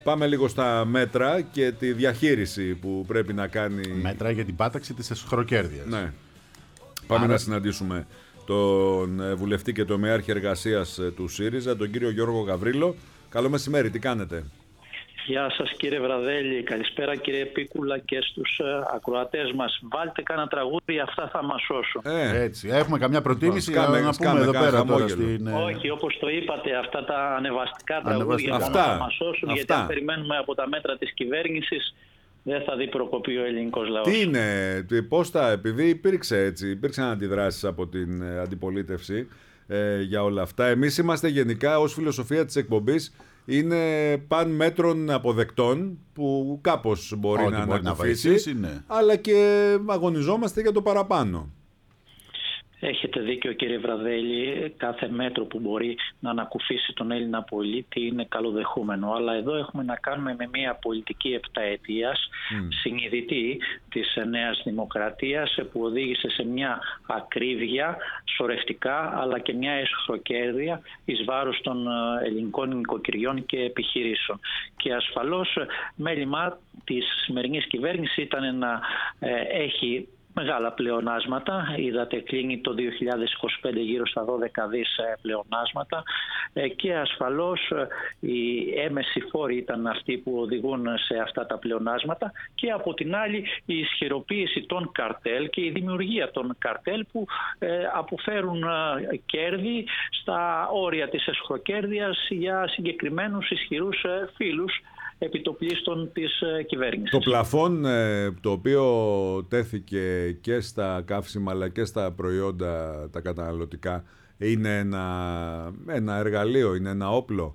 Πάμε λίγο στα μέτρα και τη διαχείριση που πρέπει να κάνει. Μέτρα για την πάταξη της εσχροκέρδειας. Ναι. Πάμε να συναντήσουμε τον βουλευτή και τομεάρχη εργασίας του ΣΥΡΙΖΑ, τον κύριο Γιώργο Γαβρίλο. Καλό μεσημέρι, τι κάνετε? Γεια σας κύριε Βραδέλη, καλησπέρα κύριε Πίκουλα και στους ακροατές μας. Βάλτε κάνα τραγούδι, αυτά θα μας σώσουν. Έτσι, έχουμε καμιά προτίμηση να πούμε εδώ πέρα τώρα στην... Όχι, όπως το είπατε, αυτά τα ανεβαστικά τραγούδια θα μας σώσουν, γιατί αν περιμένουμε από τα μέτρα της κυβέρνησης δεν θα δει προκοπή ο ελληνικός λαός. Τι είναι, επειδή υπήρξαν αντιδράσεις από την αντιπολίτευση για όλα αυτά. Εμείς είμαστε γενικά ως φιλοσοφία της εκπομπής είναι παν μέτρων αποδεκτών που κάπως μπορεί να ανακουφίσει, αλλά και αγωνιζόμαστε για το παραπάνω. Έχετε δίκιο κύριε Βραδέλη, κάθε μέτρο που μπορεί να ανακουφίσει τον Έλληνα πολίτη είναι καλοδεχούμενο, αλλά εδώ έχουμε να κάνουμε με μια πολιτική επταετίας συνειδητή της Νέας Δημοκρατίας που οδήγησε σε μια ακρίβεια σωρευτικά αλλά και μια εσχροκέρδεια εις βάρος των ελληνικών νοικοκυριών και επιχειρήσεων. Και ασφαλώς μέλημά της σημερινής κυβέρνησης ήταν να έχει μεγάλα πλεονάσματα. Είδατε κλείνει το 2025 γύρω στα 12 δις πλεονάσματα και ασφαλώς οι έμεσοι φόροι ήταν αυτοί που οδηγούν σε αυτά τα πλεονάσματα και από την άλλη η ισχυροποίηση των καρτέλ και η δημιουργία των καρτέλ που αποφέρουν κέρδη στα όρια της εσχροκέρδειας για συγκεκριμένους ισχυρούς φίλους επιτοπλίστων της κυβέρνησης. Το πλαφόν το οποίο τέθηκε και στα καύσιμα αλλά και στα προϊόντα τα καταναλωτικά είναι ένα εργαλείο, είναι ένα όπλο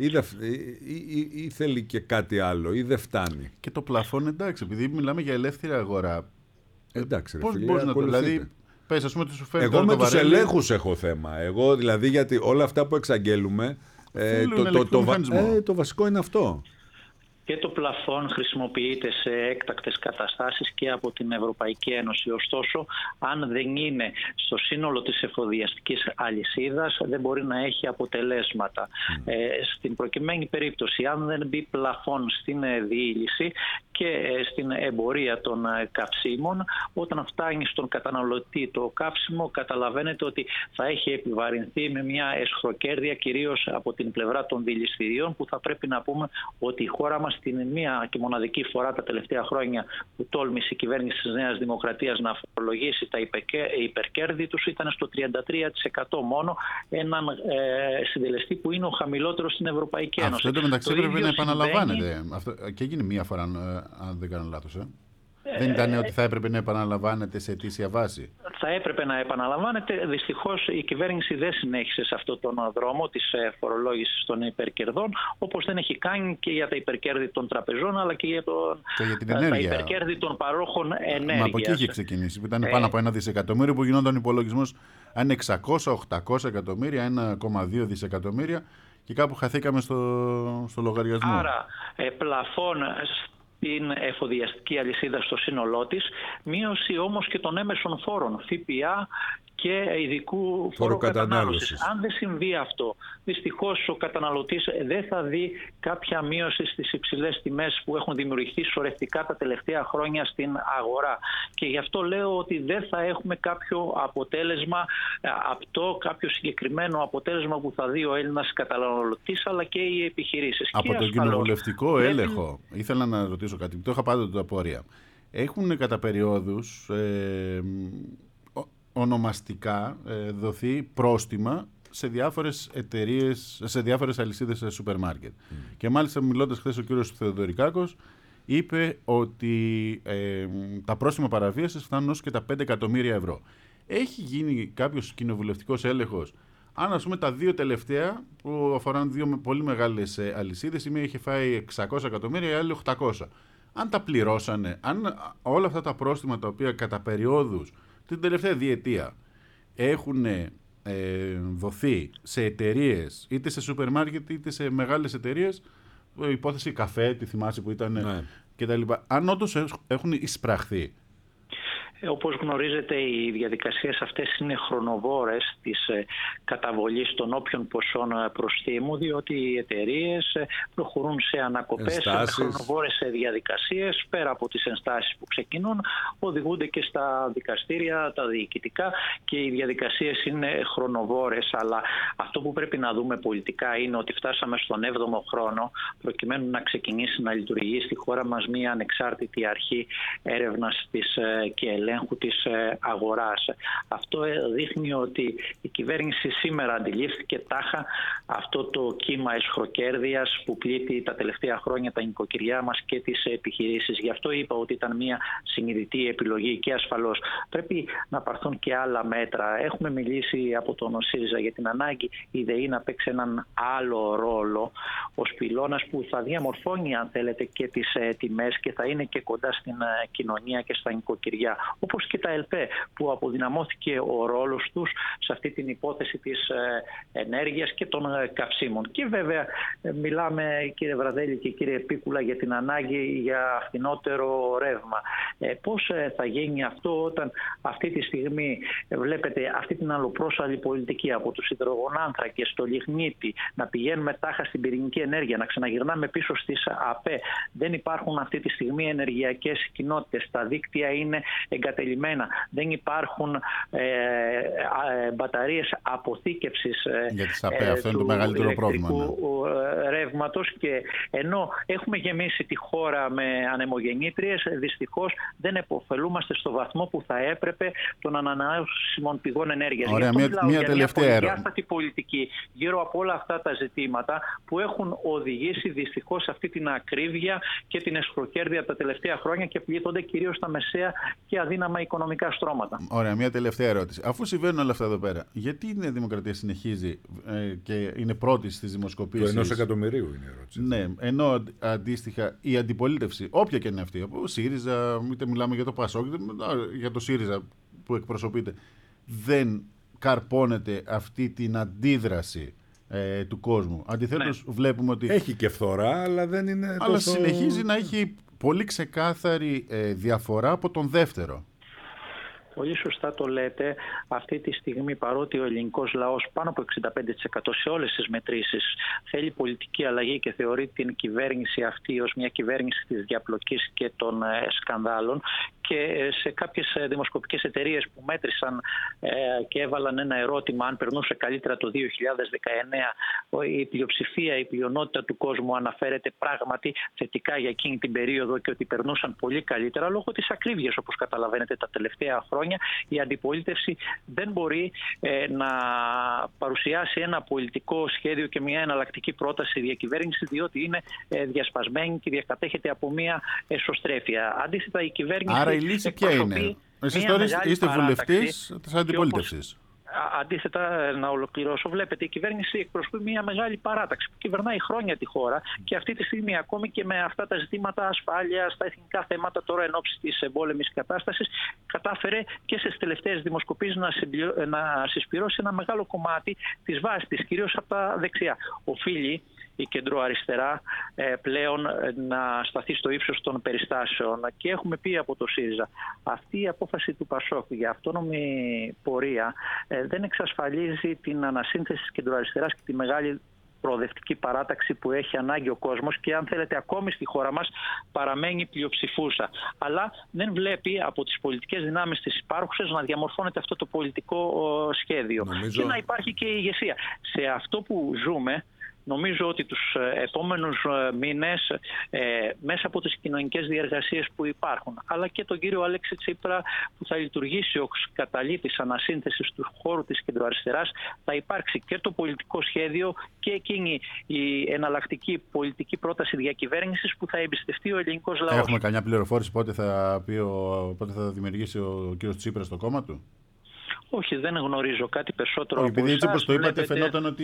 ή θέλει και κάτι άλλο ή δεν φτάνει? Και το πλαφόν, εντάξει, επειδή μιλάμε για ελεύθερη αγορά, εντάξει, πώς μπορείς να το, δηλαδή πες ας πούμε ότι σου φέρνει εγώ με τους ελέγχους έχω θέμα, εγώ δηλαδή, γιατί όλα αυτά που εξαγγέλουμε το βασικό είναι αυτό. Και το πλαφόν χρησιμοποιείται σε έκτακτες καταστάσεις και από την Ευρωπαϊκή Ένωση. Ωστόσο, αν δεν είναι στο σύνολο της εφοδιαστικής αλυσίδας, δεν μπορεί να έχει αποτελέσματα. Στην προκειμένη περίπτωση, αν δεν μπει πλαφόν στην διήλυση και στην εμπορία των καυσίμων, όταν φτάνει στον καταναλωτή το καύσιμο, καταλαβαίνετε ότι θα έχει επιβαρυνθεί με μια εσχροκέρδεια, κυρίως από την πλευρά των δηληστηρίων, που θα πρέπει να πούμε ότι η χώρα μας την μία και μοναδική φορά τα τελευταία χρόνια που τόλμησε η κυβέρνηση της Νέας Δημοκρατίας να φορολογήσει τα υπερκέρδη τους ήταν στο 33% μόνο, έναν συντελεστή που είναι ο χαμηλότερος στην Ευρωπαϊκή Ένωση. Αυτό εντωμεταξύ πρέπει να επαναλαμβάνεται. Αυτό και έγινε μία φορά, αν δεν κάνω λάθος. Δεν ήταν ότι θα έπρεπε να επαναλαμβάνεται σε αιτήσια βάση? Θα έπρεπε να επαναλαμβάνεται. Δυστυχώς η κυβέρνηση δεν συνέχισε σε αυτόν τον δρόμο της φορολόγησης των υπερκερδών, όπως δεν έχει κάνει και για τα υπερκέρδη των τραπεζών, αλλά και για τα υπερκέρδη των παρόχων ενέργειας. Μα από εκεί είχε ξεκινήσει, που ήταν πάνω από 1 δισεκατομμύριο, που γινόταν υπολογισμός αν είναι 600-800 εκατομμύρια, 1,2 δισεκατομμύρια, και κάπου χαθήκαμε στο λογαριασμό. Άρα πλαφόν την εφοδιαστική αλυσίδα στο σύνολό της, μείωση όμως και των έμεσων φόρων, ΦΠΑ και ειδικού φόρου κατανάλωσης. Αν δεν συμβεί αυτό, δυστυχώς ο καταναλωτής δεν θα δει κάποια μείωση στις υψηλές τιμές που έχουν δημιουργηθεί σωρευτικά τα τελευταία χρόνια στην αγορά. Και γι' αυτό λέω ότι δεν θα έχουμε κάποιο αποτέλεσμα απτό, κάποιο συγκεκριμένο αποτέλεσμα που θα δει ο Έλληνας καταναλωτής αλλά και οι επιχειρήσεις. Από τον κοινοβουλευτικό έλεγχο, ήθελα να ρωτήσω κάτι, το είχα πάντοτε απορία. Έχουν κατά περιόδους ονομαστικά δοθεί πρόστιμα σε διάφορες εταιρείες, σε διάφορες αλυσίδες σούπερ μάρκετ. Και μάλιστα μιλώντας χθες ο κύριος Θεοδωρικάκος είπε ότι τα πρόστιμα παραβίασης φτάνουν ως και τα 5 εκατομμύρια ευρώ. Έχει γίνει κάποιος κοινοβουλευτικός έλεγχος αν ας πούμε τα δύο τελευταία που αφοράν δύο πολύ μεγάλες αλυσίδες, η μία είχε φάει 600 εκατομμύρια, η άλλη 800. Αν τα πληρώσανε, αν όλα αυτά τα πρόστιμα τα οποία κατά περιόδους την τελευταία διετία έχουν δοθεί σε εταιρείες, είτε σε σούπερ μάρκετ είτε σε μεγάλες εταιρείες, υπόθεση καφέ, τη θυμάσαι που ήταν, κτλ. Αν όντως έχουν εισπραχθεί, Όπως γνωρίζετε, οι διαδικασίες αυτές είναι χρονοβόρες της καταβολής των όποιων ποσών προστίμου, διότι οι εταιρείες προχωρούν σε ανακοπές, σε χρονοβόρες διαδικασίες, πέρα από τις ενστάσεις που ξεκινούν, οδηγούνται και στα δικαστήρια, τα διοικητικά, και οι διαδικασίες είναι χρονοβόρες. Αλλά αυτό που πρέπει να δούμε πολιτικά είναι ότι φτάσαμε στον 7ο χρόνο προκειμένου να ξεκινήσει να λειτουργεί στη χώρα μας μια ανεξάρτητη αρχή έρευνας και ελέγχου της αγοράς. Αυτό δείχνει ότι η κυβέρνηση σήμερα αντιλήφθηκε τάχα αυτό το κύμα εσχροκέρδειας που πλήττει τα τελευταία χρόνια τα νοικοκυριά μας και τις επιχειρήσεις. Γι' αυτό είπα ότι ήταν μια συνειδητή επιλογή, και ασφαλώς πρέπει να πάρθουν και άλλα μέτρα. Έχουμε μιλήσει από τον ΣΥΡΙΖΑ για την ανάγκη η ΔΕΗ να παίξει έναν άλλο ρόλο ως πυλώνας που θα διαμορφώνει, αν θέλετε, και τις τιμές και θα είναι και κοντά στην κοινωνία και στα νοικοκυριά. Όπως και τα ΕΛΠΕ, που αποδυναμώθηκε ο ρόλος τους σε αυτή την υπόθεση της ενέργειας και των καυσίμων. Και βέβαια μιλάμε, κύριε Βραδέλη και κύριε Πίκουλα, για την ανάγκη για φθηνότερο ρεύμα. Πώς θα γίνει αυτό όταν αυτή τη στιγμή βλέπετε αυτή την αλλοπρόσαλη πολιτική από τους υδρογονάνθρακες στο λιγνίτη, να πηγαίνουμε τάχα στην πυρηνική ενέργεια, να ξαναγυρνάμε πίσω στις ΑΠΕ. Δεν υπάρχουν αυτή τη στιγμή ενεργειακές κοινότητες. Τα δίκτυα είναι εγκατελειμμένα. Δεν υπάρχουν μπαταρίες αποθήκευσης για τις ΑΠΕ. Αυτό είναι το μεγαλύτερο πρόβλημα. Ρεύματος, και ενώ έχουμε γεμίσει τη χώρα με ανεμογεννήτριες, δυστυχώς δεν επωφελούμαστε στο βαθμό που θα έπρεπε των ανανεώσιμων πηγών ενέργειας. Ωραία, μια τελευταία ερώτηση. Μια πολιτική γύρω από όλα αυτά τα ζητήματα που έχουν οδηγήσει δυστυχώς σε αυτή την ακρίβεια και την εσχροκέρδεια τα τελευταία χρόνια και πλήττονται κυρίως τα μεσαία και αδύναμα οικονομικά στρώματα. Ωραία, μια τελευταία ερώτηση. Αφού συμβαίνουν όλα αυτά εδώ πέρα, γιατί η Νέα Δημοκρατία συνεχίζει και είναι πρώτη στις δημοσκοπήσεις? Το 1 εκατομμυρίου είναι η ερώτηση. Ναι, ενώ αντίστοιχα η αντιπολίτευση, όποια και είναι αυτή, από ΣΥΡΙΖΑ, είτε μιλάμε για το ΠΑΣΟΚ, για το ΣΥΡΙΖΑ που εκπροσωπείται, δεν καρπώνεται αυτή την αντίδραση του κόσμου. Αντιθέτως, βλέπουμε ότι έχει και φθορά, αλλά δεν είναι αλλά τόσο... συνεχίζει να έχει πολύ ξεκάθαρη διαφορά από τον δεύτερο. Πολύ σωστά το λέτε. Αυτή τη στιγμή, παρότι ο ελληνικός λαός πάνω από 65% σε όλες τις μετρήσεις θέλει πολιτική αλλαγή και θεωρεί την κυβέρνηση αυτή ως μια κυβέρνηση της διαπλοκής και των σκανδάλων, και σε κάποιες δημοσκοπικές εταιρείες που μέτρησαν και έβαλαν ένα ερώτημα αν περνούσε καλύτερα το 2019, η πλειοψηφία, η πλειονότητα του κόσμου αναφέρεται πράγματι θετικά για εκείνη την περίοδο και ότι περνούσαν πολύ καλύτερα λόγω της ακρίβειας, όπως καταλαβαίνετε, τα τελευταία χρόνια. Η αντιπολίτευση δεν μπορεί να παρουσιάσει ένα πολιτικό σχέδιο και μια εναλλακτική πρόταση διακυβέρνηση, διότι είναι διασπασμένη και διακατέχεται από μια εσωστρέφεια. Αντίθετα, η κυβέρνηση. Άρα η λύση ποια είναι? Εσείς τώρα είστε βουλευτής της αντιπολίτευσης. Αντίθετα, να ολοκληρώσω, βλέπετε, η κυβέρνηση εκπροσωπεί μια μεγάλη παράταξη που κυβερνάει χρόνια τη χώρα και αυτή τη στιγμή, ακόμη και με αυτά τα ζητήματα ασφάλειας, τα εθνικά θέματα τώρα εν ώψη της εμπόλεμης κατάστασης, κατάφερε και στις τελευταίες δημοσκοπήσεις να συσπυρώσει ένα μεγάλο κομμάτι της βάσης της, κυρίως από τα δεξιά. Οφείλει η κεντροαριστερά πλέον να σταθεί στο ύψος των περιστάσεων, και έχουμε πει από το ΣΥΡΙΖΑ αυτή η απόφαση του ΠΑΣΟΚ για αυτόνομη πορεία δεν εξασφαλίζει την ανασύνθεση της κεντροαριστεράς και τη μεγάλη προοδευτική παράταξη που έχει ανάγκη ο κόσμος, και αν θέλετε ακόμη στη χώρα μας παραμένει πλειοψηφούσα. Αλλά δεν βλέπει από τις πολιτικές δυνάμεις της υπάρχουσες να διαμορφώνεται αυτό το πολιτικό σχέδιο. Και να υπάρχει και η ηγεσία. Σε αυτό που ζούμε, νομίζω ότι τους επόμενους μήνες, μέσα από τις κοινωνικές διεργασίες που υπάρχουν, αλλά και τον κύριο Αλέξη Τσίπρα που θα λειτουργήσει ως καταλήτης ανασύνθεσης του χώρου της κεντροαριστεράς, θα υπάρξει και το πολιτικό σχέδιο και εκείνη η εναλλακτική πολιτική πρόταση διακυβέρνησης που θα εμπιστευτεί ο ελληνικός λαός. Έχουμε καμιά πληροφόρηση πότε θα δημιουργήσει ο κύριος Τσίπρας το κόμμα του? Όχι, δεν γνωρίζω κάτι περισσότερο. Επειδή έτσι όπως το είπατε, φαινόταν ότι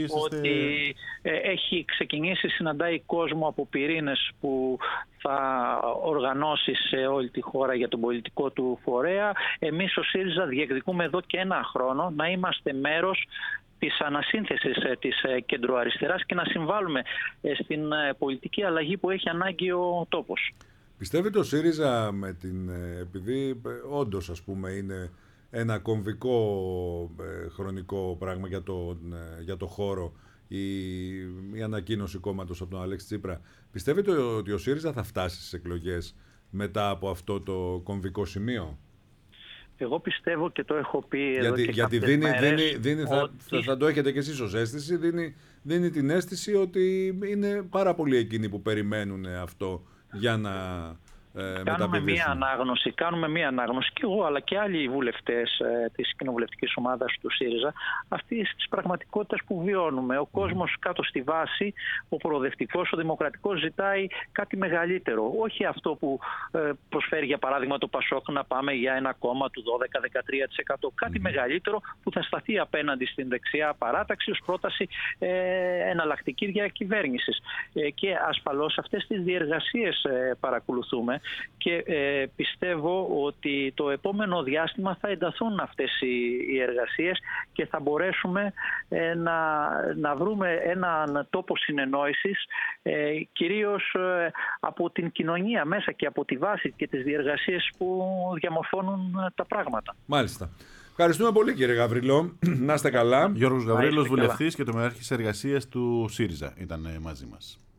έχει ξεκινήσει, συναντάει κόσμο από πυρήνες που θα οργανώσει σε όλη τη χώρα για τον πολιτικό του φορέα. Εμείς ο ΣΥΡΙΖΑ διεκδικούμε εδώ και ένα χρόνο να είμαστε μέρος της ανασύνθεσης της κεντροαριστεράς και να συμβάλλουμε στην πολιτική αλλαγή που έχει ανάγκη ο τόπος. Πιστεύετε ο ΣΥΡΙΖΑ επειδή όντως ας πούμε είναι ένα κομβικό χρονικό πράγμα για το χώρο η ανακοίνωση κόμματος από τον Αλέξη Τσίπρα, πιστεύετε ότι ο ΣΥΡΙΖΑ θα φτάσει στις εκλογές μετά από αυτό το κομβικό σημείο? Εγώ πιστεύω και το έχω πει εδώ γιατί θα το έχετε και εσείς ως αίσθηση, δίνει την αίσθηση ότι είναι πάρα πολλοί εκείνοι που περιμένουν αυτό για να κάνουμε μία ανάγνωση και εγώ αλλά και άλλοι βουλευτές της κοινοβουλευτικής ομάδας του ΣΥΡΙΖΑ αυτής της πραγματικότητας που βιώνουμε. Ο κόσμος κάτω στη βάση, ο προοδευτικός, ο δημοκρατικός ζητάει κάτι μεγαλύτερο. Όχι αυτό που προσφέρει για παράδειγμα το ΠΑΣΟΚ να πάμε για ένα κόμμα του 12-13%. Κάτι μεγαλύτερο που θα σταθεί απέναντι στην δεξιά παράταξη ως πρόταση εναλλακτική διακυβέρνησης. Και ασφαλώς αυτές τις διεργασίες παρακολουθούμε. Και πιστεύω ότι το επόμενο διάστημα θα ενταθούν αυτές οι εργασίες και θα μπορέσουμε να βρούμε έναν τόπο συνεννόησης κυρίως από την κοινωνία μέσα και από τη βάση και τις διεργασίες που διαμορφώνουν τα πράγματα. Μάλιστα. Ευχαριστούμε πολύ κύριε Γαβριλό. Να είστε καλά. Γιώργος Γαβρίλος, βουλευτής και τομεάρχης εργασίας του ΣΥΡΙΖΑ ήταν μαζί μας.